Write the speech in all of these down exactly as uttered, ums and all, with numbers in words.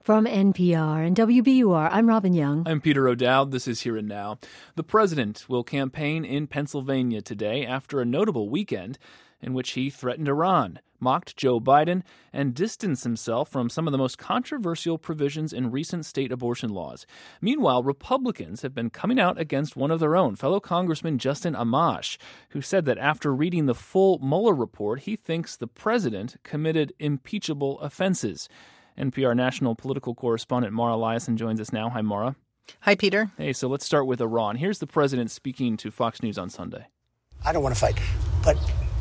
From N P R and W B U R, I'm Robin Young. I'm Peter O'Dowd. This is Here and Now. The president will campaign in Pennsylvania today after a notable weekend in which he threatened Iran, mocked Joe Biden, and distanced himself from some of the most controversial provisions in recent state abortion laws. Meanwhile, Republicans have been coming out against one of their own, fellow Congressman Justin Amash, who said that after reading the full Mueller report, he thinks the president committed impeachable offenses. N P R national political correspondent Mara Liasson joins us now. Hi, Mara. Hi, Peter. Hey, so let's start with Iran. Here's the president speaking to Fox News on Sunday. I don't want to fight, but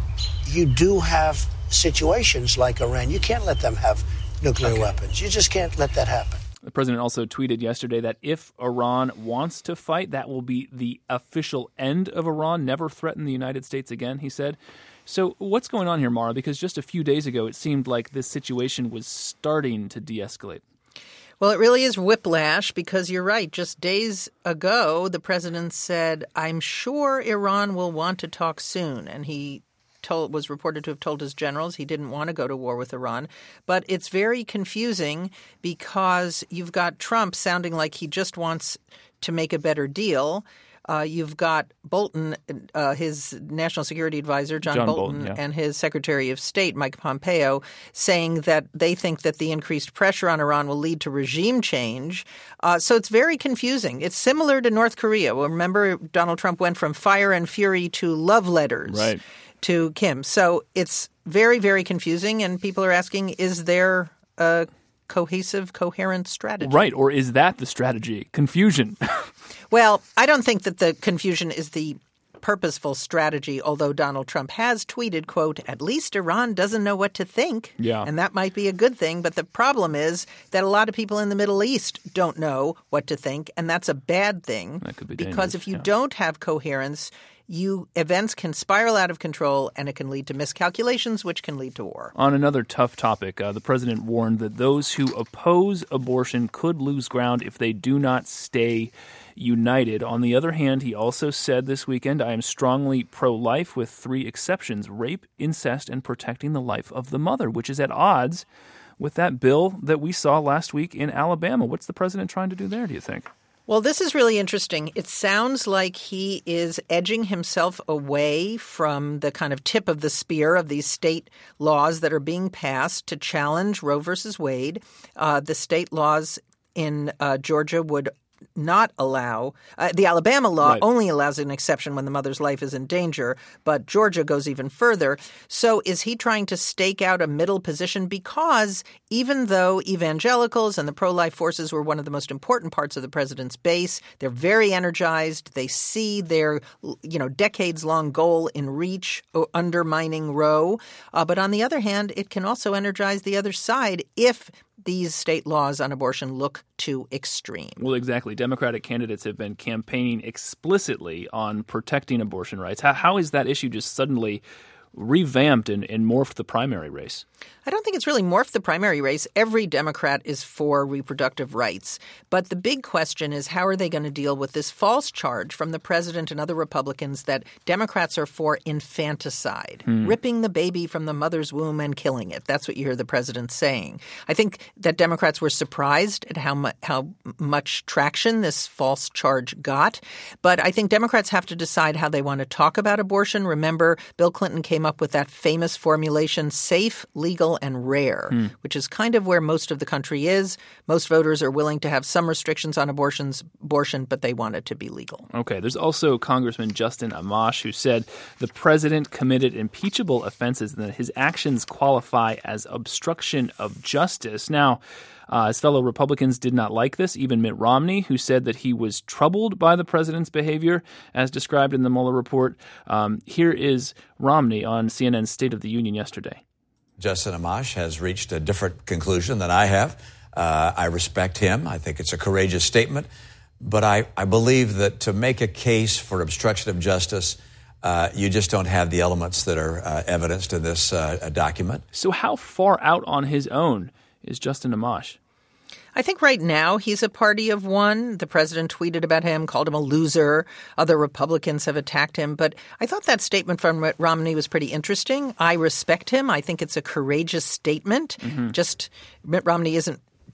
you do have situations like Iran. You can't let them have nuclear okay. weapons. You just can't let that happen. The president also tweeted yesterday that if Iran wants to fight, that will be the official end of Iran. Never threaten the United States again, he said. So what's going on here, Mara? Because just a few days ago, it seemed like this situation was starting to de-escalate. Well, it really is whiplash because you're right. Just days ago, the president said, I'm sure Iran will want to talk soon. And he told, was reported to have told his generals he didn't want to go to war with Iran. But it's very confusing because you've got Trump sounding like he just wants to make a better deal. Uh, you've got Bolton, uh, his national security advisor, John, John Bolton, Bolton yeah. and his secretary of state, Mike Pompeo, saying that they think that the increased pressure on Iran will lead to regime change. Uh, so it's very confusing. It's similar to North Korea. Well, remember, Donald Trump went from fire and fury to love letters right. to Kim. So it's very, very confusing. And people are asking, is there a cohesive, coherent strategy? Right. Or is that the strategy? Confusion. Well, I don't think that the confusion is the purposeful strategy, although Donald Trump has tweeted, quote, at least Iran doesn't know what to think. Yeah. And that might be a good thing. But the problem is that a lot of people in the Middle East don't know what to think. And that's a bad thing. That could be because dangerous, if you yeah. don't have coherence, you events can spiral out of control and it can lead to miscalculations, which can lead to war. On another tough topic, uh, the president warned that those who oppose abortion could lose ground if they do not stay united. On the other hand, he also said this weekend, I am strongly pro-life with three exceptions: rape, incest, and protecting the life of the mother, which is at odds with that bill that we saw last week in Alabama. What's the president trying to do there, do you think? Well, this is really interesting. It sounds like he is edging himself away from the kind of tip of the spear of these state laws that are being passed to challenge Roe versus Wade. Uh, the state laws in uh, Georgia would not allow uh, – the Alabama law right. only allows an exception when the mother's life is in danger, but Georgia goes even further. So is he trying to stake out a middle position? Because even though evangelicals and the pro-life forces were one of the most important parts of the president's base, they're very energized. They see their, you know, decades-long goal in reach, undermining Roe. Uh, but on the other hand, it can also energize the other side if these state laws on abortion look too extreme. Well, exactly. Democratic candidates have been campaigning explicitly on protecting abortion rights. How, how is that issue just suddenly revamped and, and morphed the primary race? I don't think it's really morphed the primary race. Every Democrat is for reproductive rights. But the big question is, how are they going to deal with this false charge from the president and other Republicans that Democrats are for infanticide, hmm. ripping the baby from the mother's womb and killing it? That's what you hear the president saying. I think that Democrats were surprised at how, mu- how much traction this false charge got. But I think Democrats have to decide how they want to talk about abortion. Remember, Bill Clinton came up with that famous formulation, safe, legal, and rare, hmm. which is kind of where most of the country is. Most voters are willing to have some restrictions on abortions, abortion, but they want it to be legal. Okay. There's also Congressman Justin Amash, who said the president committed impeachable offenses and that his actions qualify as obstruction of justice. Now, Uh, his fellow Republicans did not like this, even Mitt Romney, who said that he was troubled by the president's behavior, as described in the Mueller report. Um, here is Romney on C N N's State of the Union yesterday. Justin Amash has reached a different conclusion than I have. Uh, I respect him. I think it's a courageous statement. But I, I believe that to make a case for obstruction of justice, uh, you just don't have the elements that are uh, evidenced in this uh, document. So how far out on his own is Justin Amash? I think right now he's a party of one. The president tweeted about him, called him a loser. Other Republicans have attacked him. But I thought that statement from Mitt Romney was pretty interesting. I respect him. I think it's a courageous statement. Mm-hmm. Just Mitt Romney isn't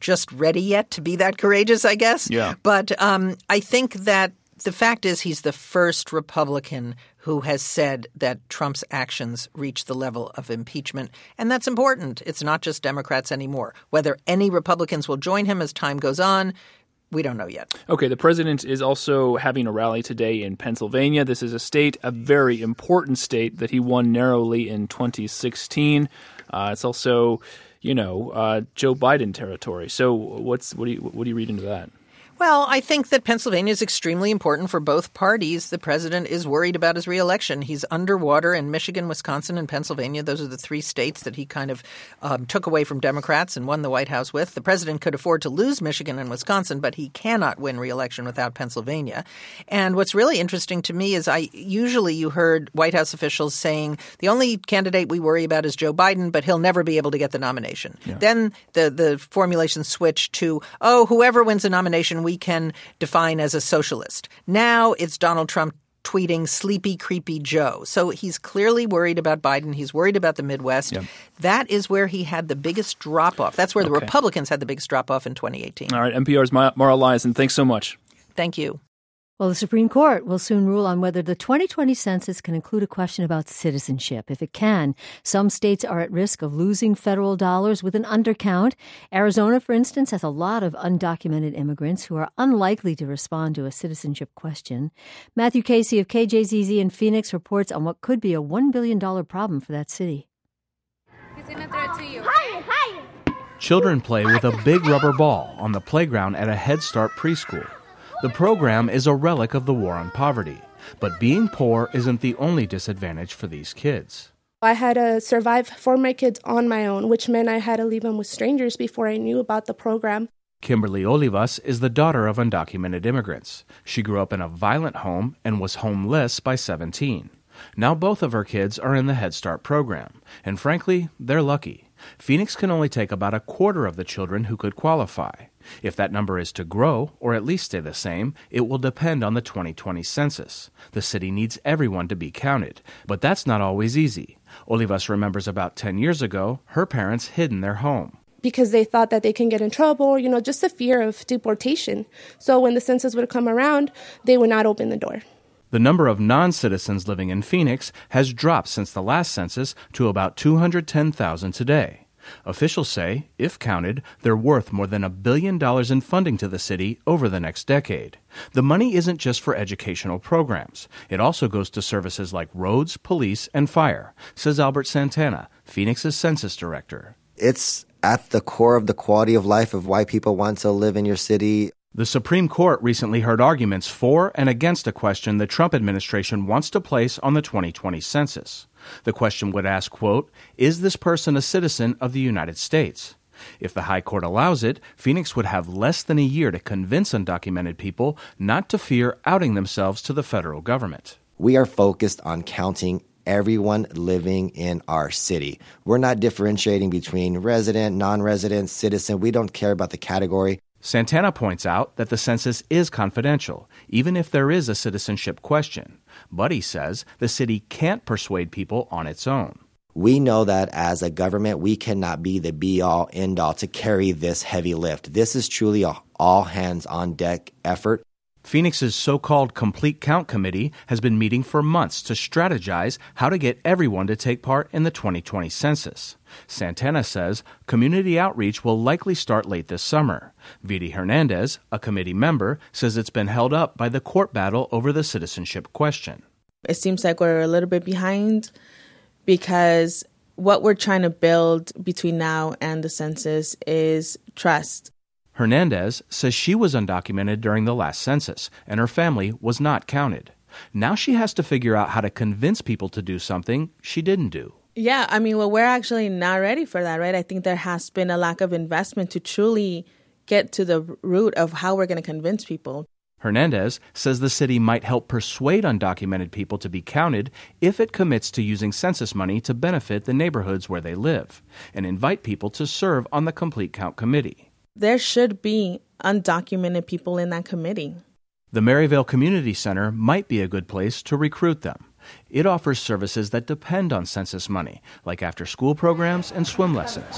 just ready yet to be that courageous, I guess. Yeah. But um, I think that the fact is he's the first Republican who has said that Trump's actions reach the level of impeachment. And that's important. It's not just Democrats anymore. Whether any Republicans will join him as time goes on, we don't know yet. Okay, the president is also having a rally today in Pennsylvania. This is a state, a very important state that he won narrowly in twenty sixteen. Uh, it's also, you know, uh, Joe Biden territory. So what's what do you what do you read into that? Well, I think that Pennsylvania is extremely important for both parties. The president is worried about his reelection. He's underwater in Michigan, Wisconsin, and Pennsylvania. Those are the three states that he kind of um, took away from Democrats and won the White House with. The president could afford to lose Michigan and Wisconsin, but he cannot win reelection without Pennsylvania. And what's really interesting to me is I usually you heard White House officials saying the only candidate we worry about is Joe Biden, but he'll never be able to get the nomination. Yeah. Then the, the formulation switched to, oh, whoever wins the nomination, we we can define as a socialist. Now it's Donald Trump tweeting sleepy, creepy Joe. So he's clearly worried about Biden. He's worried about the Midwest. Yep. That is where he had the biggest drop-off. That's where the okay. Republicans had the biggest drop-off in twenty eighteen. All right, N P R's Mara Liasson, thanks so much. Thank you. Well, the Supreme Court will soon rule on whether the twenty twenty census can include a question about citizenship. If it can, some states are at risk of losing federal dollars with an undercount. Arizona, for instance, has a lot of undocumented immigrants who are unlikely to respond to a citizenship question. Matthew Casey of K J Z Z in Phoenix reports on what could be a one billion dollars problem for that city. He's going to throw it to you. Higher, higher. Children play with a big rubber ball on the playground at a Head Start preschool. The program is a relic of the war on poverty, but being poor isn't the only disadvantage for these kids. I had to survive for my kids on my own, which meant I had to leave them with strangers before I knew about the program. Kimberly Olivas is the daughter of undocumented immigrants. She grew up in a violent home and was homeless by seventeen. Now both of her kids are in the Head Start program, and frankly, they're lucky. Phoenix can only take about a quarter of the children who could qualify. If that number is to grow, or at least stay the same, it will depend on the twenty twenty census. The city needs everyone to be counted, but that's not always easy. Olivas remembers about ten years ago, her parents hid in their home. Because they thought that they can get in trouble, you know, just the fear of deportation. So when the census would come around, they would not open the door. The number of non-citizens living in Phoenix has dropped since the last census to about two hundred ten thousand today. Officials say, if counted, they're worth more than a billion dollars in funding to the city over the next decade. The money isn't just for educational programs. It also goes to services like roads, police, and fire, says Albert Santana, Phoenix's census director. It's at the core of the quality of life of why people want to live in your city. The Supreme Court recently heard arguments for and against a question the Trump administration wants to place on the twenty twenty census. The question would ask, quote, is this person a citizen of the United States? If the High Court allows it, Phoenix would have less than a year to convince undocumented people not to fear outing themselves to the federal government. We are focused on counting everyone living in our city. We're not differentiating between resident, non-resident, citizen. We don't care about the category. Santana points out that the census is confidential, even if there is a citizenship question. But he says the city can't persuade people on its own. We know that as a government, we cannot be the be-all, end-all to carry this heavy lift. This is truly a all-hands-on-deck effort. Phoenix's so-called Complete Count Committee has been meeting for months to strategize how to get everyone to take part in the twenty twenty census. Santana says community outreach will likely start late this summer. Vidi Hernandez, a committee member, says it's been held up by the court battle over the citizenship question. It seems like we're a little bit behind because what we're trying to build between now and the census is trust. Hernandez says she was undocumented during the last census, and her family was not counted. Now she has to figure out how to convince people to do something she didn't do. Yeah, I mean, well, we're actually not ready for that, right? I think there has been a lack of investment to truly get to the root of how we're going to convince people. Hernandez says the city might help persuade undocumented people to be counted if it commits to using census money to benefit the neighborhoods where they live, and invite people to serve on the Complete Count Committee. There should be undocumented people in that committee. The Maryvale Community Center might be a good place to recruit them. It offers services that depend on census money, like after-school programs and swim lessons.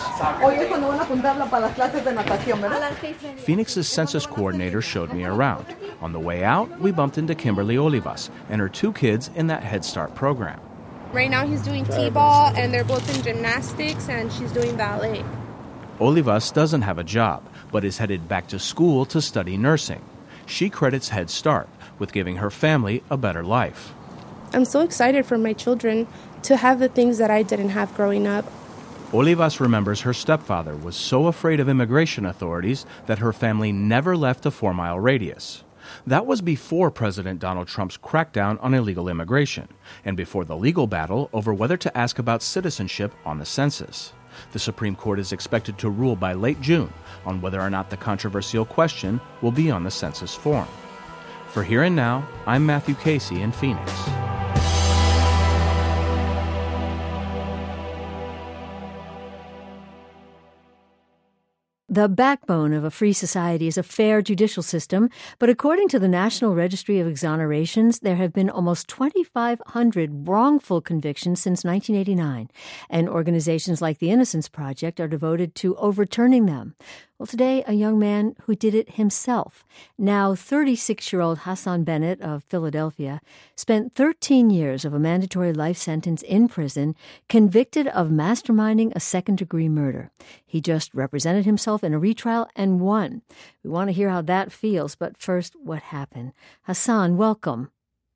Phoenix's census coordinator showed me around. On the way out, we bumped into Kimberly Olivas and her two kids in that Head Start program. Right now he's doing t-ball, and they're both in gymnastics, and she's doing ballet. Olivas doesn't have a job, but is headed back to school to study nursing. She credits Head Start with giving her family a better life. I'm so excited for my children to have the things that I didn't have growing up. Olivas remembers her stepfather was so afraid of immigration authorities that her family never left a four-mile radius. That was before President Donald Trump's crackdown on illegal immigration, and before the legal battle over whether to ask about citizenship on the census. The Supreme Court is expected to rule by late June on whether or not the controversial question will be on the census form. For Here and Now, I'm Matthew Casey in Phoenix. The backbone of a free society is a fair judicial system, but according to the National Registry of Exonerations, there have been almost twenty-five hundred wrongful convictions since nineteen eighty-nine, and organizations like the Innocence Project are devoted to overturning them. Well, today, a young man who did it himself, now thirty-six-year-old Hassan Bennett of Philadelphia, spent thirteen years of a mandatory life sentence in prison, convicted of masterminding a second-degree murder. He just represented himself in a retrial and won. We want to hear how that feels, but first, what happened? Hassan, welcome.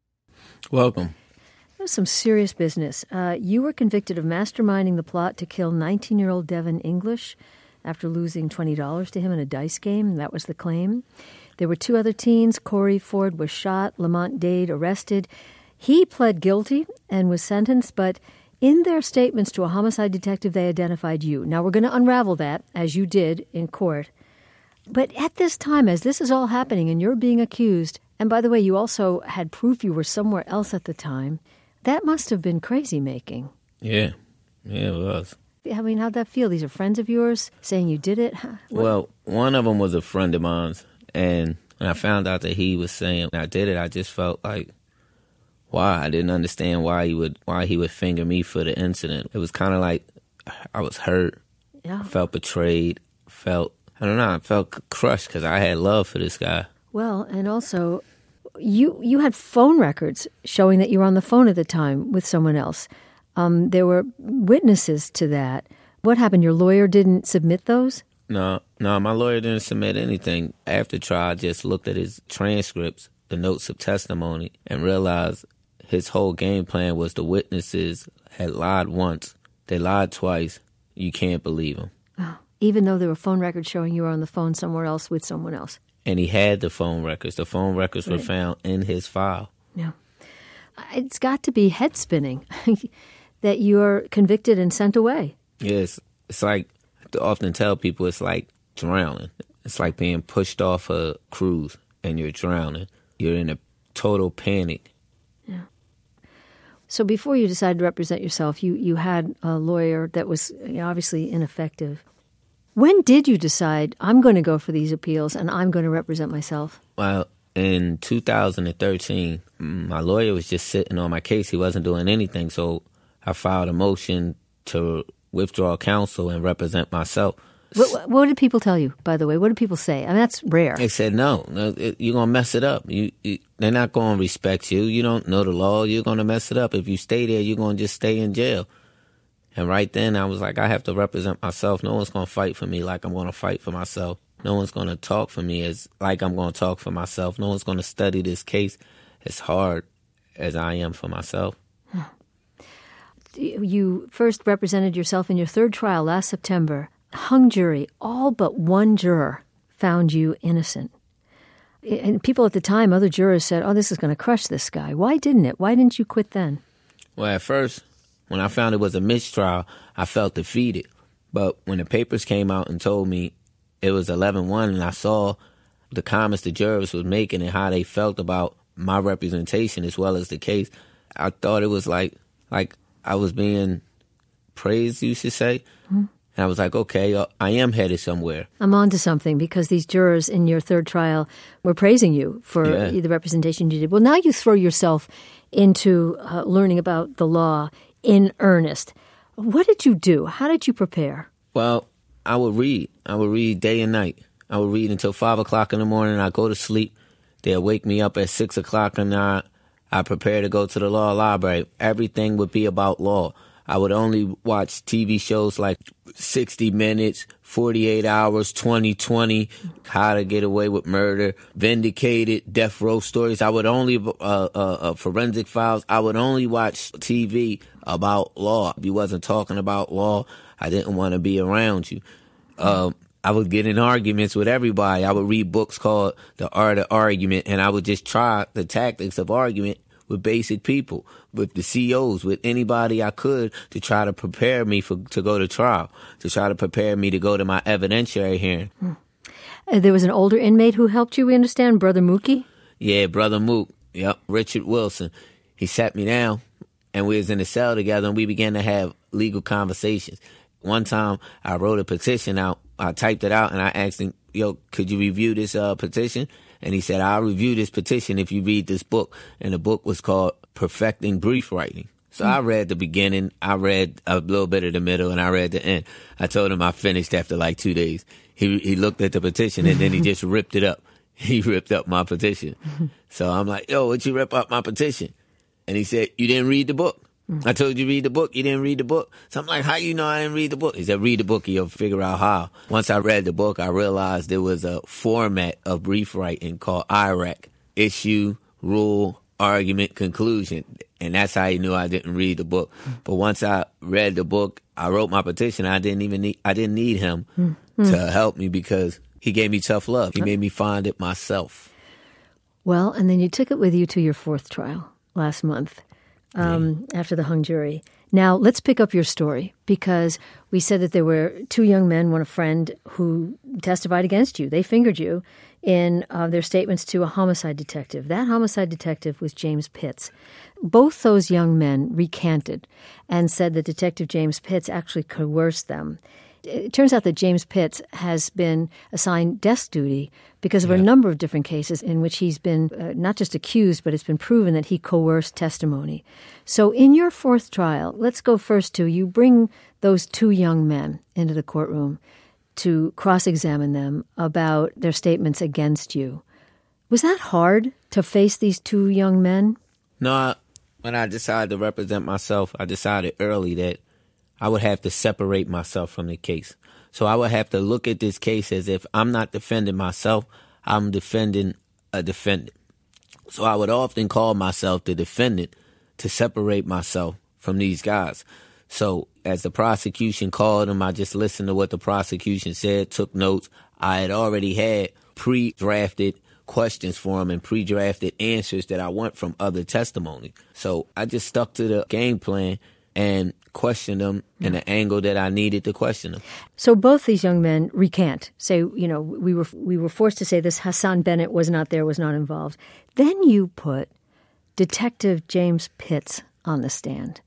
Welcome. That was some serious business. Uh, you were convicted of masterminding the plot to kill nineteen-year-old Devin English after losing twenty dollars to him in a dice game. That was the claim. There were two other teens. Corey Ford was shot. Lamont Dade arrested. He pled guilty and was sentenced, but in their statements to a homicide detective, they identified you. Now, we're going to unravel that, as you did in court. But at this time, as this is all happening and you're being accused, and by the way, you also had proof you were somewhere else at the time, that must have been crazy-making. Yeah. Yeah, it was. I mean, how'd that feel? These are friends of yours saying you did it? What? Well, one of them was a friend of mine, and when I found out that he was saying I did it, I just felt like, why? I didn't understand why he would why he would finger me for the incident. It was kind of like I was hurt, yeah. felt betrayed, felt, I don't know, I felt crushed because I had love for this guy. Well, and also, you you had phone records showing that you were on the phone at the time with someone else. Um, there were witnesses to that. What happened? Your lawyer didn't submit those? No, no, my lawyer didn't submit anything. After trial, I just looked at his transcripts, the notes of testimony, and realized his whole game plan was the witnesses had lied once. They lied twice. You can't believe them. Oh, even though there were phone records showing you were on the phone somewhere else with someone else. And he had the phone records. The phone records right. were found in his file. Yeah. It's got to be head-spinning that you're convicted and sent away. Yes. It's like, I often tell people, it's like drowning. It's like being pushed off a cruise and you're drowning. You're in a total panic. Yeah. So before you decided to represent yourself, you, you had a lawyer that was obviously ineffective. When did you decide, I'm going to go for these appeals and I'm going to represent myself? Well, in two thousand thirteen, my lawyer was just sitting on my case. He wasn't doing anything, so I filed a motion to withdraw counsel and represent myself. What, what did people tell you, by the way? What did people say? I mean, that's rare. They said, no, no you're going to mess it up. You, you, they're not going to respect you. You don't know the law. You're going to mess it up. If you stay there, you're going to just stay in jail. And right then, I was like, I have to represent myself. No one's going to fight for me like I'm going to fight for myself. No one's going to talk for me as like I'm going to talk for myself. No one's going to study this case as hard as I am for myself. You first represented yourself in your third trial last September. Hung jury, all but one juror found you innocent. And people at the time, other jurors said, oh, this is going to crush this guy. Why didn't it? Why didn't you quit then? Well, at first, when I found it was a mistrial, I felt defeated. But when the papers came out and told me it was eleven one and I saw the comments the jurors was making and how they felt about my representation as well as the case, I thought it was like like I was being praised, you should say. Mm-hmm. And I was like, okay, uh, I am headed somewhere. I'm on to something, because these jurors in your third trial were praising you for Yeah. the representation you did. Well, now you throw yourself into uh, learning about the law in earnest. What did you do? How did you prepare? Well, I would read. I would read day and night. I would read until five o'clock in the morning. I go to sleep. They'll wake me up at six o'clock, and I, I prepare to go to the law library. Everything would be about law. I would only watch T V shows like sixty minutes, forty-eight hours, twenty twenty, How to Get Away with Murder, Vindicated, Death Row Stories. I would only, uh, uh, uh, Forensic Files. I would only watch T V about law. If you wasn't talking about law, I didn't want to be around you. Um, I would get in arguments with everybody. I would read books called The Art of Argument, and I would just try the tactics of argument with basic people, with the C Os, with anybody I could, to try to prepare me for to go to trial, to try to prepare me to go to my evidentiary hearing. Hmm. Uh, there was an older inmate who helped you, we understand, Brother Mookie? Yeah, Brother Mook. Yep, Richard Wilson. He sat me down, and we was in the cell together, and we began to have legal conversations. One time, I wrote a petition out. I typed it out, and I asked him, yo, could you review this uh, petition? And he said, I'll review this petition if you read this book. And the book was called Perfecting Brief Writing. So mm. I read the beginning, I read a little bit of the middle, and I read the end. I told him I finished after like two days. He he looked at the petition, and then he just ripped it up. He ripped up my petition. So I'm like, yo, what'd you rip up my petition? And he said, you didn't read the book. I told you to read the book. You didn't read the book. So I'm like, how you know I didn't read the book? He said, read the book and you'll figure out how. Once I read the book, I realized there was a format of brief writing called I R A C, issue, rule, argument, conclusion. And that's how he knew I didn't read the book. But once I read the book, I wrote my petition. I didn't even need, I didn't need him mm-hmm. to help me, because he gave me tough love. He made me find it myself. Well, and then you took it with you to your fourth trial last month. Um, yeah. After the hung jury. Now, let's pick up your story, because we said that there were two young men, one a friend, who testified against you. They fingered you in uh, their statements to a homicide detective. That homicide detective was James Pitts. Both those young men recanted and said that Detective James Pitts actually coerced them. It turns out that James Pitts has been assigned desk duty because of yeah. a number of different cases in which he's been uh, not just accused, but it's been proven that he coerced testimony. So in your fourth trial, let's go first to, you bring those two young men into the courtroom to cross-examine them about their statements against you. Was that hard to face these two young men? No, I, when I decided to represent myself, I decided early that I would have to separate myself from the case. So I would have to look at this case as if I'm not defending myself, I'm defending a defendant. So I would often call myself the defendant to separate myself from these guys. So as the prosecution called them, I just listened to what the prosecution said, took notes. I had already had pre-drafted questions for them and pre-drafted answers that I want from other testimony. So I just stuck to the game plan and question them in an angle that I needed to question them. So both these young men recant, say, you know, we were we were forced to say this, Hassan Bennett was not there, was not involved. Then you put Detective James Pitts on the stand.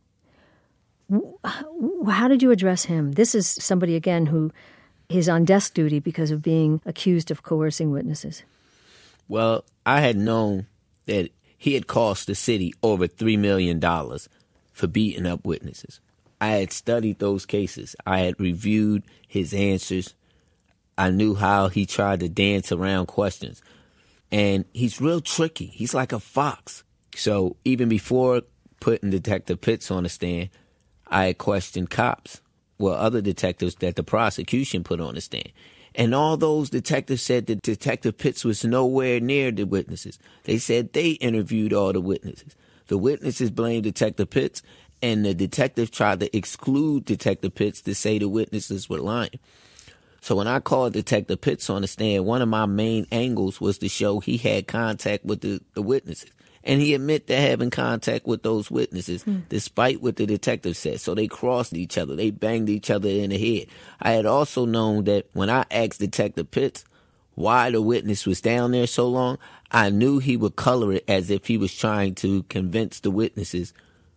How did you address him? This is somebody, again, who is on desk duty because of being accused of coercing witnesses. Well, I had known that he had cost the city over three million dollars for beating up witnesses. I had studied those cases. I had reviewed his answers. I knew how he tried to dance around questions. And he's real tricky. He's like a fox. So even before putting Detective Pitts on the stand, I had questioned cops, well, other detectives that the prosecution put on the stand. And all those detectives said that Detective Pitts was nowhere near the witnesses. They said they interviewed all the witnesses. The witnesses blamed Detective Pitts, and the detective tried to exclude Detective Pitts to say the witnesses were lying. So when I called Detective Pitts on the stand, one of my main angles was to show he had contact with the, the witnesses. And he admitted to having contact with those witnesses, mm. despite what the detective said. So they crossed each other. They banged each other in the head. I had also known that when I asked Detective Pitts why the witness was down there so long, I knew he would color it as if he was trying to convince the witnesses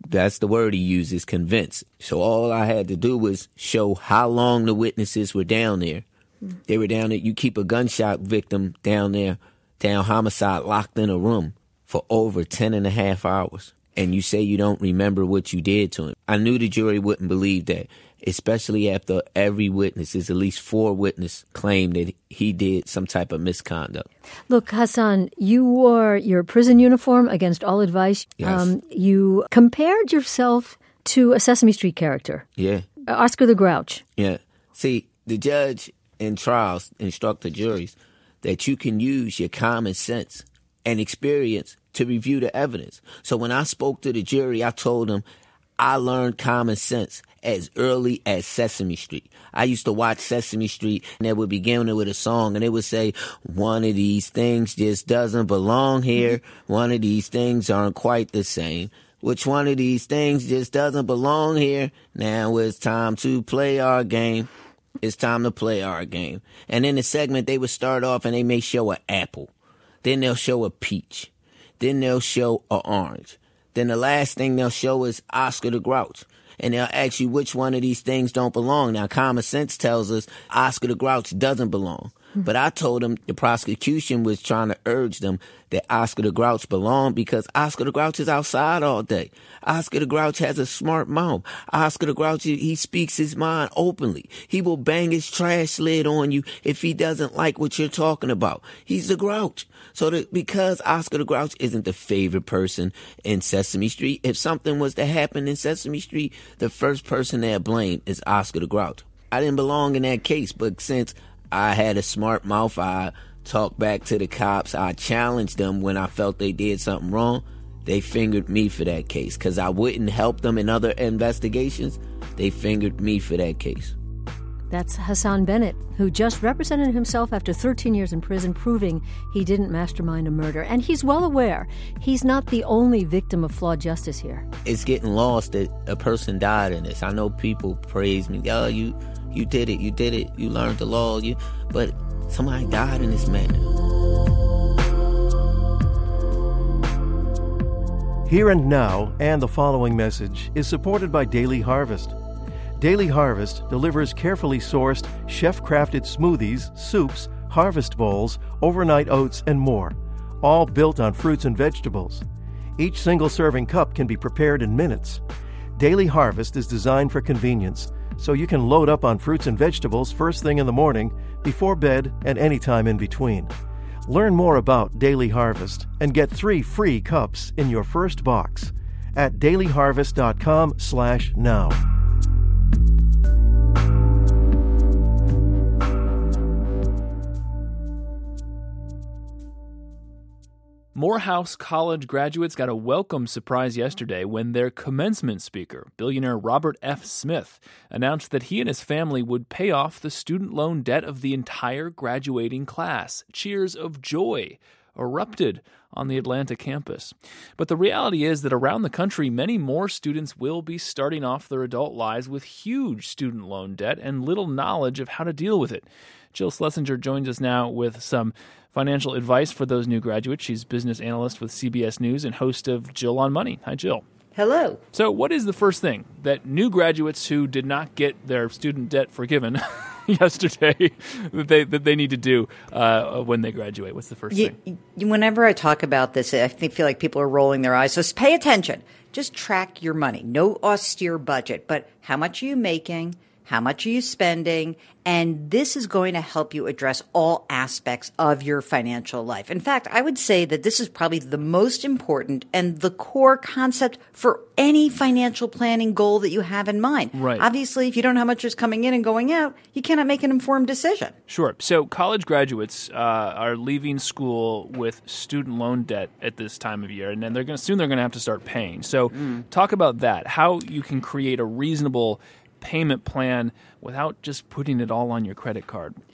That's the word he uses, convince. So all I had to do was show how long the witnesses were down there. Mm. They were down there. You keep a gunshot victim down there, down homicide, locked in a room for over ten and a half hours. And you say you don't remember what you did to him. I knew the jury wouldn't believe that, especially after every witness, is at least four witnesses claim that he did some type of misconduct. Look, Hassan, you wore your prison uniform against all advice. Yes. Um, you compared yourself to a Sesame Street character. Yeah. Oscar the Grouch. Yeah. See, the judge in trials instruct the juries that you can use your common sense and experience to review the evidence. So when I spoke to the jury, I told them I learned common sense as early as Sesame Street. I used to watch Sesame Street, and they would begin with a song, and it would say, one of these things just doesn't belong here. One of these things aren't quite the same. Which one of these things just doesn't belong here? Now it's time to play our game. It's time to play our game. And in the segment, they would start off, and they may show an apple. Then they'll show a peach. Then they'll show an orange. Then the last thing they'll show is Oscar the Grouch. And they'll ask you which one of these things don't belong. Now, common sense tells us Oscar the Grouch doesn't belong. Mm-hmm. But I told them the prosecution was trying to urge them that Oscar the Grouch belonged because Oscar the Grouch is outside all day. Oscar the Grouch has a smart mouth. Oscar the Grouch, he speaks his mind openly. He will bang his trash lid on you if he doesn't like what you're talking about. He's the Grouch. So that because Oscar the Grouch isn't the favorite person in Sesame Street, if something was to happen in Sesame Street, the first person they'll blame is Oscar the Grouch. I didn't belong in that case, but since I had a smart mouth, I talked back to the cops, I challenged them when I felt they did something wrong, they fingered me for that case. Because I wouldn't help them in other investigations, they fingered me for that case. That's Hassan Bennett, who just represented himself after thirteen years in prison, proving he didn't mastermind a murder. And he's well aware he's not the only victim of flawed justice here. It's getting lost that a person died in this. I know people praise me. Oh, you you did it, you did it, you learned the law, you but somebody died in this manner. Here and Now and the following message is supported by Daily Harvest. Daily Harvest delivers carefully sourced, chef-crafted smoothies, soups, harvest bowls, overnight oats, and more, all built on fruits and vegetables. Each single-serving cup can be prepared in minutes. Daily Harvest is designed for convenience, so you can load up on fruits and vegetables first thing in the morning, before bed, and any time in between. Learn more about Daily Harvest and get three free cups in your first box at dailyharvest.com slash now. Morehouse College graduates got a welcome surprise yesterday when their commencement speaker, billionaire Robert F. Smith, announced that he and his family would pay off the student loan debt of the entire graduating class. Cheers of joy erupted on the Atlanta campus. But the reality is that around the country, many more students will be starting off their adult lives with huge student loan debt and little knowledge of how to deal with it. Jill Schlesinger joins us now with some financial advice for those new graduates. She's business analyst with C B S News and host of Jill on Money. Hi, Jill. Hello. So what is the first thing that new graduates who did not get their student debt forgiven yesterday that they that they need to do uh, when they graduate? What's the first you, thing? Whenever I talk about this, I think, feel like people are rolling their eyes. So pay attention. Just track your money. No austere budget, but how much are you making? How much are you spending? And this is going to help you address all aspects of your financial life. In fact, I would say that this is probably the most important and the core concept for any financial planning goal that you have in mind. Right. Obviously, if you don't know how much is coming in and going out, you cannot make an informed decision. Sure. So college graduates uh, are leaving school with student loan debt at this time of year, and then they're going soon they're going to have to start paying. So mm. talk about that, how you can create a reasonable payment plan without just putting it all on your credit card.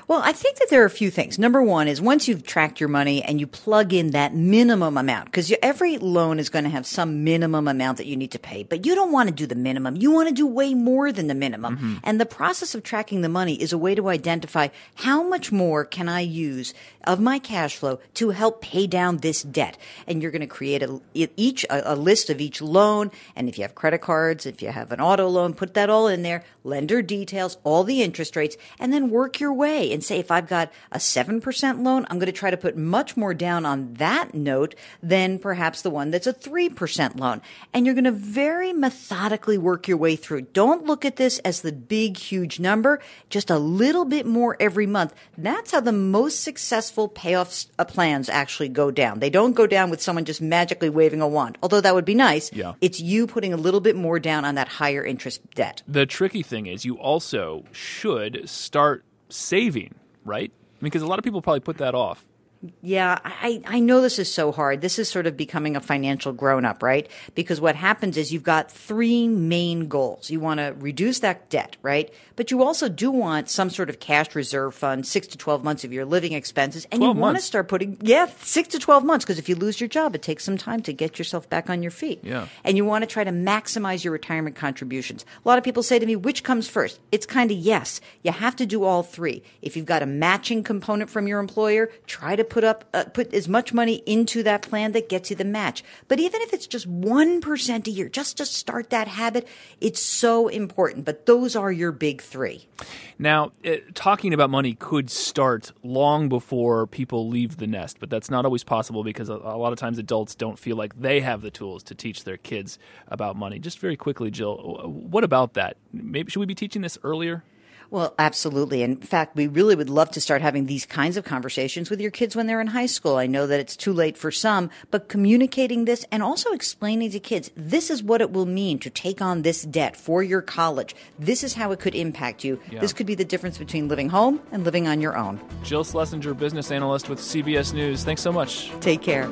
Well, I think that there are a few things. Number one is once you've tracked your money and you plug in that minimum amount, because every loan is going to have some minimum amount that you need to pay, but you don't want to do the minimum. You want to do way more than the minimum. Mm-hmm. And the process of tracking the money is a way to identify how much more can I use of my cash flow to help pay down this debt. And you're going to create a, each a, a list of each loan. And if you have credit cards, if you have an auto loan, put that all in there, lender details, all the interest rates, and then work your way and say, if I've got a seven percent loan, I'm going to try to put much more down on that note than perhaps the one that's a three percent loan. And you're going to very methodically work your way through. Don't look at this as the big, huge number, just a little bit more every month. That's how the most successful payoff uh, plans actually go down. They don't go down with someone just magically waving a wand, although that would be nice. Yeah. It's you putting a little bit more down on that higher interest debt. The tricky thing is you also should start saving, right? I mean, because a lot of people probably put that off. Yeah, I, I know this is so hard. This is sort of becoming a financial grown-up, right? Because what happens is you've got three main goals. You want to reduce that debt, right? But you also do want some sort of cash reserve fund, six to twelve months of your living expenses. And you want to start putting, yeah, six to twelve months, because if you lose your job, it takes some time to get yourself back on your feet. Yeah. And you want to try to maximize your retirement contributions. A lot of people say to me, which comes first? It's kind of yes. You have to do all three. If you've got a matching component from your employer, try to put up uh, put as much money into that plan that gets you the match. But even if it's just one percent a year, just to start that habit, it's so important. But those are your big three. Now, uh, talking about money could start long before people leave the nest, but that's not always possible because a, a lot of times adults don't feel like they have the tools to teach their kids about money. Just very quickly, Jill, what about that? Maybe should we be teaching this earlier? Well, absolutely. In fact, we really would love to start having these kinds of conversations with your kids when they're in high school. I know that it's too late for some, but communicating this and also explaining to kids, this is what it will mean to take on this debt for your college. This is how it could impact you. Yeah. This could be the difference between living home and living on your own. Jill Schlesinger, business analyst with C B S News. Thanks so much. Take care.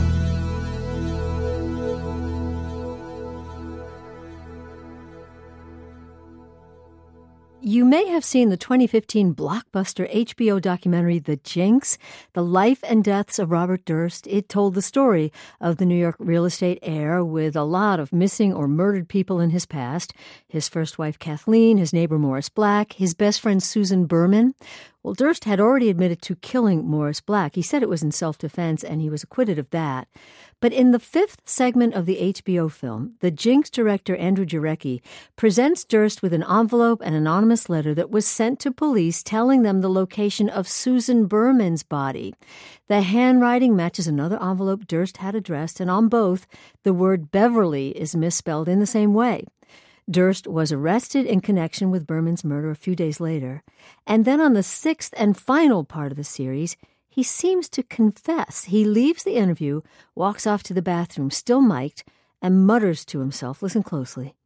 You may have seen the twenty fifteen blockbuster H B O documentary The Jinx, The Life and Deaths of Robert Durst. It told the story of the New York real estate heir with a lot of missing or murdered people in his past. His first wife, Kathleen, his neighbor, Morris Black, his best friend, Susan Berman. Well, Durst had already admitted to killing Morris Black. He said it was in self-defense, and he was acquitted of that. But in the fifth segment of the H B O film, The Jinx director Andrew Jarecki presents Durst with an envelope and anonymous letter that was sent to police telling them the location of Susan Berman's body. The handwriting matches another envelope Durst had addressed, and on both, the word Beverly is misspelled in the same way. Durst was arrested in connection with Berman's murder a few days later. And then on the sixth and final part of the series, he seems to confess. He leaves the interview, walks off to the bathroom, still mic'd, and mutters to himself. Listen closely.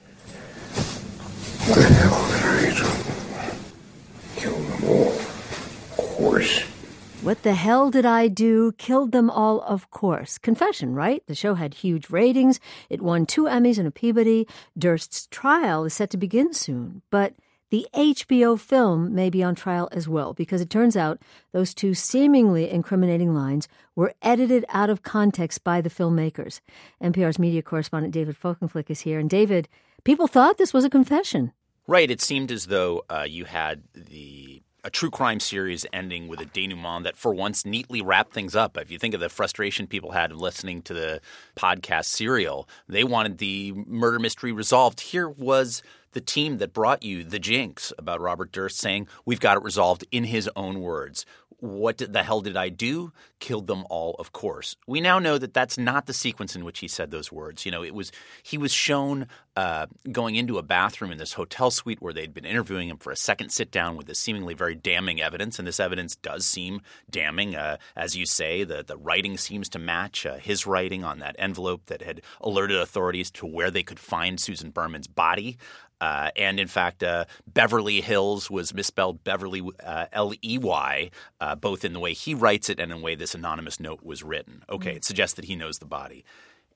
What the hell did I do? Kill them all. Of course. What the hell did I do? Killed them all, of course. Confession, right? The show had huge ratings. It won two Emmys and a Peabody. Durst's trial is set to begin soon. But the H B O film may be on trial as well, because it turns out those two seemingly incriminating lines were edited out of context by the filmmakers. N P R's media correspondent David Folkenflik is here. And David, people thought this was a confession. Right. It seemed as though uh, you had the a true crime series ending with a denouement that for once neatly wrapped things up. If you think of the frustration people had listening to the podcast Serial, they wanted the murder mystery resolved. Here was the team that brought you The Jinx about Robert Durst saying, we've got it resolved in his own words. What the hell did I do? Killed them all, of course. We now know that that's not the sequence in which he said those words. You know, it was he was shown uh, going into a bathroom in this hotel suite where they'd been interviewing him for a second sit down with this seemingly very damning evidence, and this evidence does seem damning. Uh, as you say, the the writing seems to match uh, his writing on that envelope that had alerted authorities to where they could find Susan Berman's body. Uh, and, in fact, uh, Beverly Hills was misspelled Beverly uh, L E Y, uh, both in the way he writes it and in the way this anonymous note was written. Okay, mm-hmm. It suggests that he knows the body.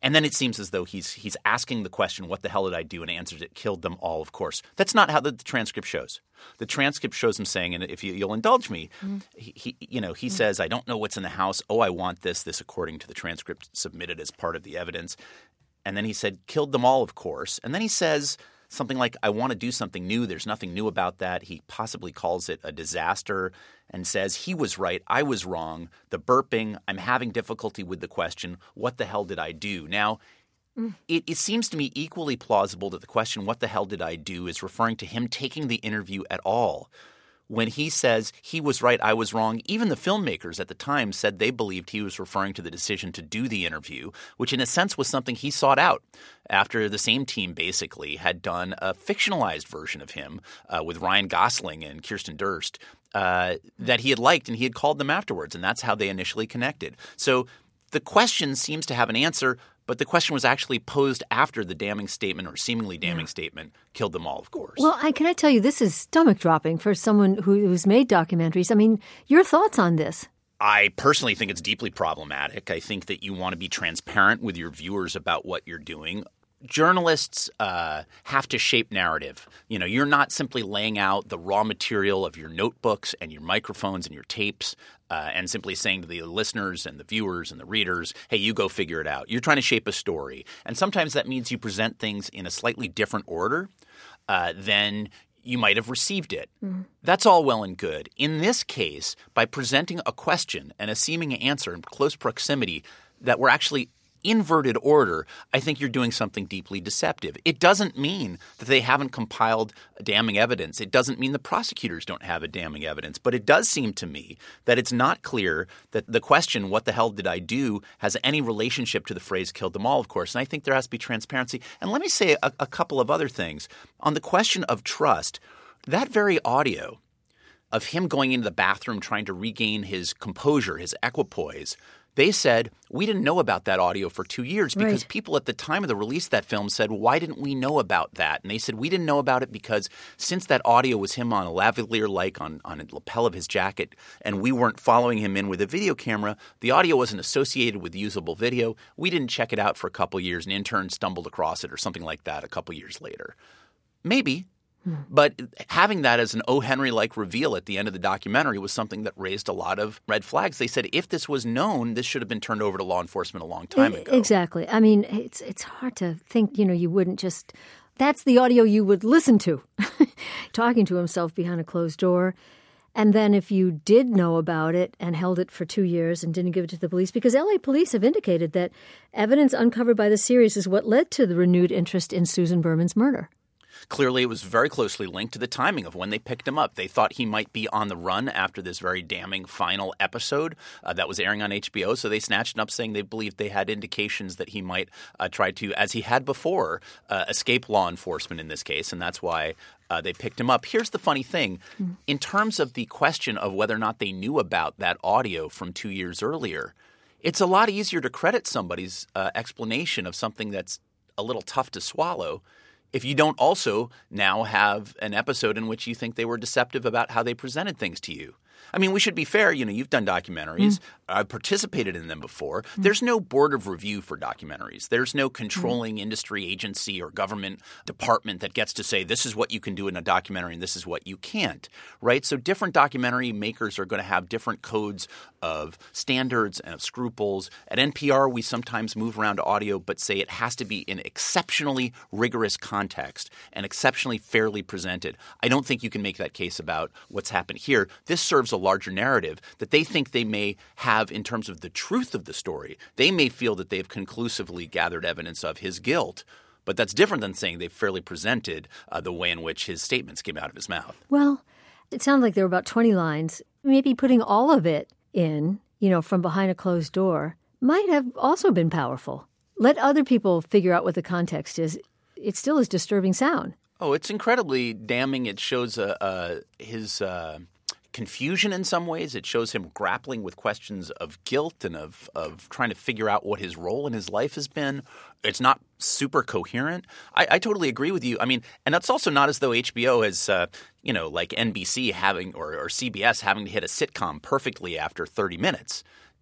And then it seems as though he's he's asking the question, what the hell did I do? And answers it, killed them all, of course. That's not how the, the transcript shows. The transcript shows him saying, and if you, you'll indulge me, mm. he, he you know he mm. says, I don't know what's in the house. Oh, I want this. This according to the transcript submitted as part of the evidence. And then he said, killed them all, of course. And then he says something like, I want to do something new. There's nothing new about that. He possibly calls it a disaster and says he was right. I was wrong. The burping, I'm having difficulty with the question, what the hell did I do? Now, mm. it, it seems to me equally plausible that the question, what the hell did I do, is referring to him taking the interview at all. When he says he was right, I was wrong, even the filmmakers at the time said they believed he was referring to the decision to do the interview, which in a sense was something he sought out after the same team basically had done a fictionalized version of him uh, with Ryan Gosling and Kirsten Dunst uh, that he had liked, and he had called them afterwards, and that's how they initially connected. So the question seems to have an answer, but the question was actually posed after the damning statement or seemingly damning yeah. statement killed them all, of course. Well, I, can I tell you, this is stomach-dropping for someone who, who's made documentaries. I mean, your thoughts on this? I personally think it's deeply problematic. I think that you want to be transparent with your viewers about what you're doing. Journalists uh, have to shape narrative. You know, you're not simply laying out the raw material of your notebooks and your microphones and your tapes uh, and simply saying to the listeners and the viewers and the readers, hey, you go figure it out. You're trying to shape a story. And sometimes that means you present things in a slightly different order uh, than you might have received it. Mm-hmm. That's all well and good. In this case, by presenting a question and a seeming answer in close proximity that were actually inverted order, I think you're doing something deeply deceptive. It doesn't mean that they haven't compiled damning evidence. It doesn't mean the prosecutors don't have a damning evidence. But it does seem to me that it's not clear that the question, what the hell did I do, has any relationship to the phrase killed them all, of course. And I think there has to be transparency. And let me say a, a couple of other things. On the question of trust, that very audio of him going into the bathroom trying to regain his composure, his equipoise, they said, we didn't know about that audio for two years because right. people at the time of the release of that film said, why didn't we know about that? And they said, we didn't know about it because since that audio was him on a lavalier like on, on a lapel of his jacket and we weren't following him in with a video camera, the audio wasn't associated with usable video. We didn't check it out for a couple years. An intern stumbled across it or something like that a couple years later. Maybe. But having that as an O. Henry-like reveal at the end of the documentary was something that raised a lot of red flags. They said if this was known, this should have been turned over to law enforcement a long time ago. Exactly. I mean, it's it's hard to think, you know, you wouldn't just – that's the audio you would listen to, talking to himself behind a closed door. And then if you did know about it and held it for two years and didn't give it to the police, because L A police have indicated that evidence uncovered by the series is what led to the renewed interest in Susan Berman's murder. Clearly, it was very closely linked to the timing of when they picked him up. They thought he might be on the run after this very damning final episode uh, that was airing on H B O. So they snatched him up saying they believed they had indications that he might uh, try to, as he had before, uh, escape law enforcement in this case. And that's why uh, they picked him up. Here's the funny thing. Mm-hmm. In terms of the question of whether or not they knew about that audio from two years earlier, it's a lot easier to credit somebody's uh, explanation of something that's a little tough to swallow if you don't also now have an episode in which you think they were deceptive about how they presented things to you. I mean, we should be fair. You know, you've done documentaries. Mm. I've participated in them before. Mm. There's no board of review for documentaries. There's no controlling mm. industry agency or government department that gets to say this is what you can do in a documentary and this is what you can't, right? So different documentary makers are going to have different codes of standards and of scruples. At N P R, we sometimes move around audio but say it has to be in exceptionally rigorous context and exceptionally fairly presented. I don't think you can make that case about what's happened here. This serves a larger narrative that they think they may have in terms of the truth of the story. They may feel that they've conclusively gathered evidence of his guilt, but that's different than saying they've fairly presented uh, the way in which his statements came out of his mouth. Well, it sounded like there were about twenty lines. Maybe putting all of it in, you know, from behind a closed door might have also been powerful. Let other people figure out what the context is. It still is disturbing sound. Oh, it's incredibly damning. It shows uh, uh, his uh, confusion in some ways. It shows him grappling with questions of guilt and of, of trying to figure out what his role in his life has been. It's not super coherent. I, I totally agree with you. I mean, and that's also not as though H B O has, uh, you know, like N B C having or, or C B S having to hit a sitcom perfectly after thirty minutes.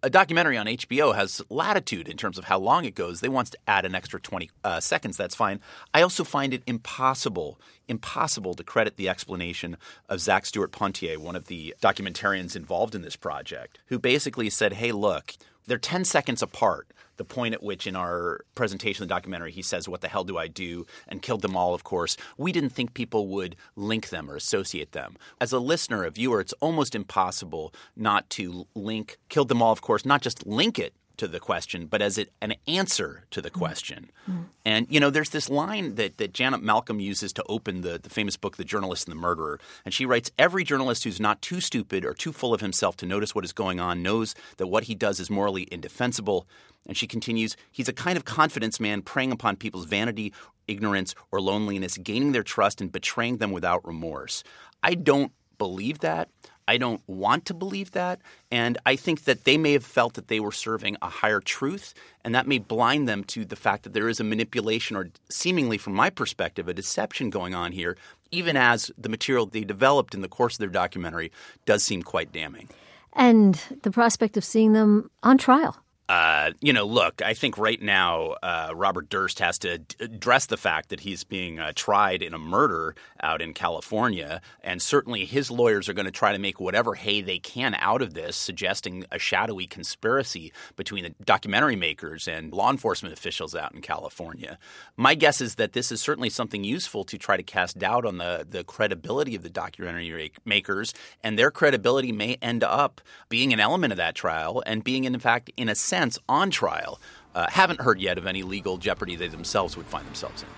a documentary on H B O has latitude in terms of how long it goes. They want to add an extra twenty uh, seconds. That's fine. I also find it impossible, impossible to credit the explanation of Zach Stewart-Pontier, one of the documentarians involved in this project, who basically said, hey, look, they're ten seconds apart. The point at which in our presentation of the documentary he says, what the hell do I do? And killed them all, of course. We didn't think people would link them or associate them. As a listener, a viewer, it's almost impossible not to link killed them all, of course, not just link it to the question, but as it, an answer to the question. Mm-hmm. And, you know, there's this line that, that Janet Malcolm uses to open the, the famous book, The Journalist and the Murderer. And she writes, every journalist who's not too stupid or too full of himself to notice what is going on knows that what he does is morally indefensible. And she continues, he's a kind of confidence man preying upon people's vanity, ignorance, or loneliness, gaining their trust and betraying them without remorse. I don't believe that. I don't want to believe that. And I think that they may have felt that they were serving a higher truth, and that may blind them to the fact that there is a manipulation or seemingly, from my perspective, a deception going on here, even as the material they developed in the course of their documentary does seem quite damning. And the prospect of seeing them on trial. Uh, you know, look, I think right now uh, Robert Durst has to d- address the fact that he's being uh, tried in a murder out in California. And certainly his lawyers are going to try to make whatever hay they can out of this, suggesting a shadowy conspiracy between the documentary makers and law enforcement officials out in California. My guess is that this is certainly something useful to try to cast doubt on the, the credibility of the documentary makers. And their credibility may end up being an element of that trial and being, in fact, in a sense, on trial. Uh, haven't heard yet of any legal jeopardy they themselves would find themselves in.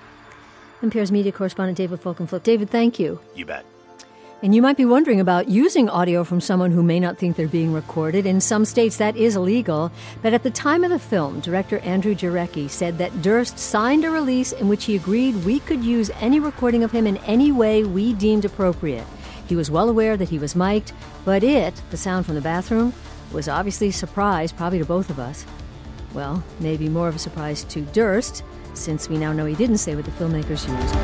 N P R's media correspondent David Folkenflik. David, thank you. You bet. And you might be wondering about using audio from someone who may not think they're being recorded. In some states, that is illegal. But at the time of the film, director Andrew Jarecki said that Durst signed a release in which he agreed we could use any recording of him in any way we deemed appropriate. He was well aware that he was mic'd, but it, the sound from the bathroom, was obviously a surprise, probably to both of us. Well, maybe more of a surprise to Durst, since we now know he didn't say what the filmmakers used.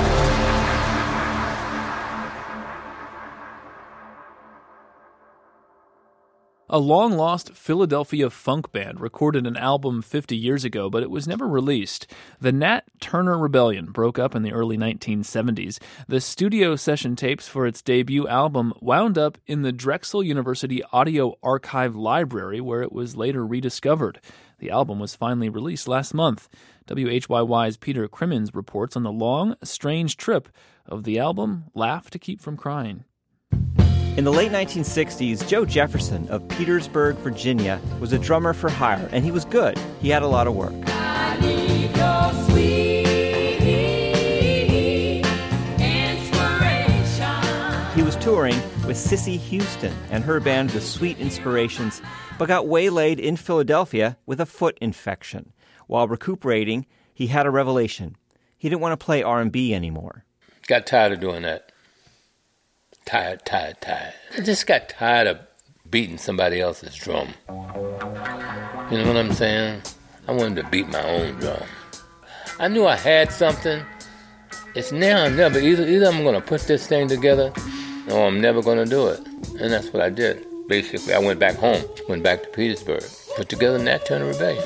A long-lost Philadelphia funk band recorded an album fifty years ago, but it was never released. The Nat Turner Rebellion broke up in the early nineteen seventies. The studio session tapes for its debut album wound up in the Drexel University Audio Archive Library, where it was later rediscovered. The album was finally released last month. W H Y Y's Peter Crimmins reports on the long, strange trip of the album Laugh to Keep from Crying. In the late nineteen sixties, Joe Jefferson of Petersburg, Virginia, was a drummer for hire, and he was good. He had a lot of work. I need your sweet inspiration. He was touring with Cissy Houston and her band, The Sweet Inspirations, but got waylaid in Philadelphia with a foot infection. While recuperating, he had a revelation. He didn't want to play R and B anymore. Got tired of doing that. Tired, tired, tired. I just got tired of beating somebody else's drum. You know what I'm saying? I wanted to beat my own drum. I knew I had something. It's now or never. Either, either I'm going to put this thing together or I'm never going to do it. And that's what I did. Basically, I went back home, went back to Petersburg, put together Nat Turner Rebellion.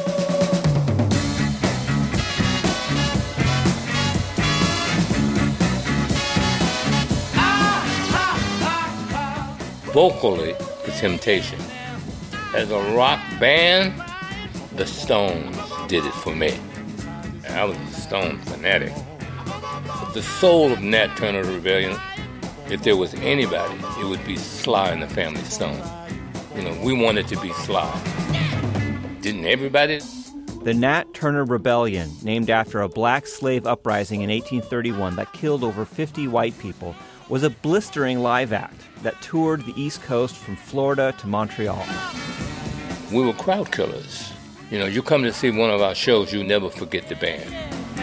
Vocally, The Temptation. As a rock band, the Stones did it for me. I was a Stone fanatic. But the soul of Nat Turner Rebellion, if there was anybody, it would be Sly and the Family Stone. You know, we wanted to be Sly. Didn't everybody? The Nat Turner Rebellion, named after a black slave uprising in eighteen thirty-one that killed over fifty white people, was a blistering live act that toured the East Coast from Florida to Montreal. We were crowd killers. You know, you come to see one of our shows, you never forget the band.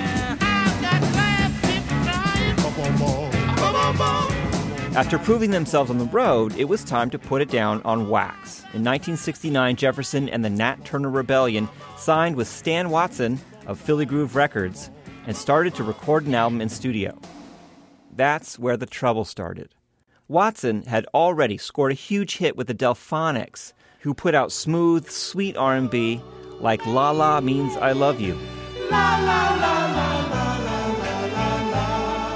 After proving themselves on the road, it was time to put it down on wax. In nineteen sixty-nine, Jefferson and the Nat Turner Rebellion signed with Stan Watson of Philly Groove Records and started to record an album in studio. That's where the trouble started. Watson had already scored a huge hit with the Delphonics, who put out smooth, sweet R and B like La La Means I Love You. La la la la la la la la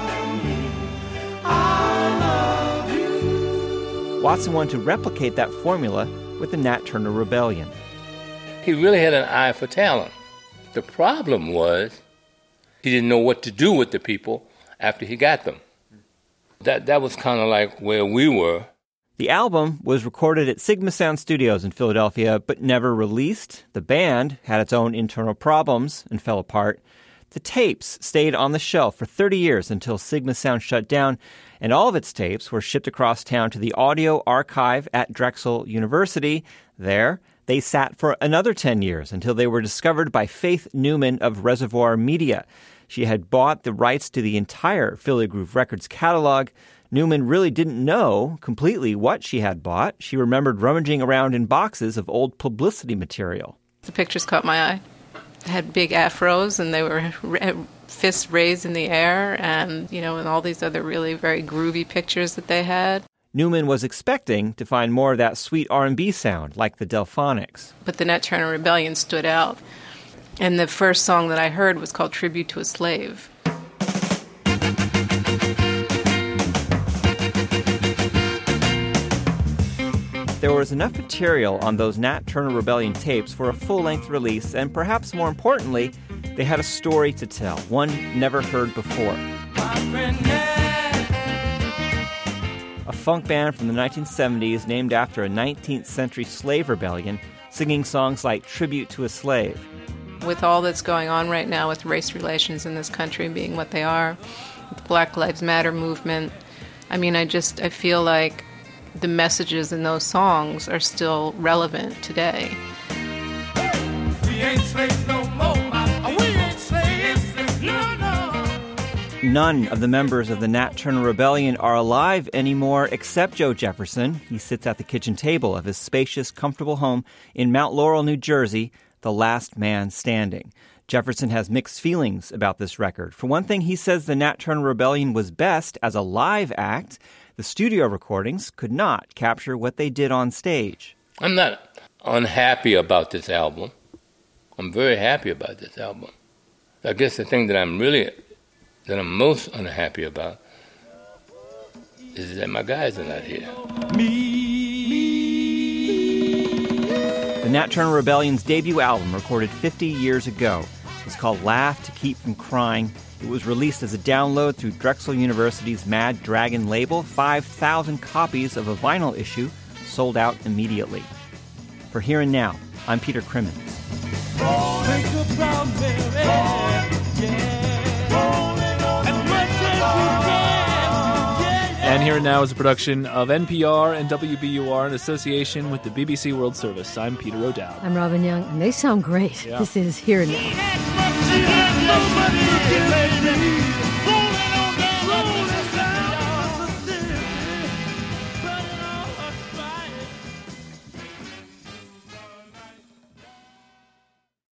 I love you. Watson wanted to replicate that formula with the Nat Turner Rebellion. He really had an eye for talent. The problem was he didn't know what to do with the people after he got them. That that was kind of like where we were. The album was recorded at Sigma Sound Studios in Philadelphia, but never released. The band had its own internal problems and fell apart. The tapes stayed on the shelf for thirty years until Sigma Sound shut down, and all of its tapes were shipped across town to the Audio Archive at Drexel University. There, they sat for another ten years until they were discovered by Faith Newman of Reservoir Media. She had bought the rights to the entire Philly Groove Records catalog. Newman really didn't know completely what she had bought. She remembered rummaging around in boxes of old publicity material. The pictures caught my eye. They had big afros, and they were fists raised in the air, and, you know, and all these other really very groovy pictures that they had. Newman was expecting to find more of that sweet R and B sound, like the Delphonics. But the Nat Turner Rebellion stood out. And the first song that I heard was called Tribute to a Slave. There was enough material on those Nat Turner Rebellion tapes for a full-length release, and perhaps more importantly, they had a story to tell, one never heard before. A funk band from the nineteen seventies named after a nineteenth century slave rebellion, singing songs like Tribute to a Slave. With all that's going on right now with race relations in this country being what they are, with the Black Lives Matter movement, I mean, I just, I feel like the messages in those songs are still relevant today. We ain't slaves no more. We ain't slaves. No, no. None of the members of the Nat Turner Rebellion are alive anymore except Joe Jefferson. He sits at the kitchen table of his spacious, comfortable home in Mount Laurel, New Jersey, the last man standing. Jefferson has mixed feelings about this record. For one thing, he says the Nat Turner Rebellion was best as a live act. The studio recordings could not capture what they did on stage. I'm not unhappy about this album. I'm very happy about this album. I guess the thing that I'm really, that I'm most unhappy about is that my guys are not here. The Nat Turner Rebellion's debut album, recorded fifty years ago, was called Laugh to Keep From Crying. It was released as a download through Drexel University's Mad Dragon label. five thousand copies of a vinyl issue sold out immediately. For Here and Now, I'm Peter Crimmins. And Here and Now is a production of N P R and W B U R in association with the B B C World Service. I'm Peter O'Dowd. I'm Robin Young, and they sound great. Yeah. This is Here and Now. Nobody can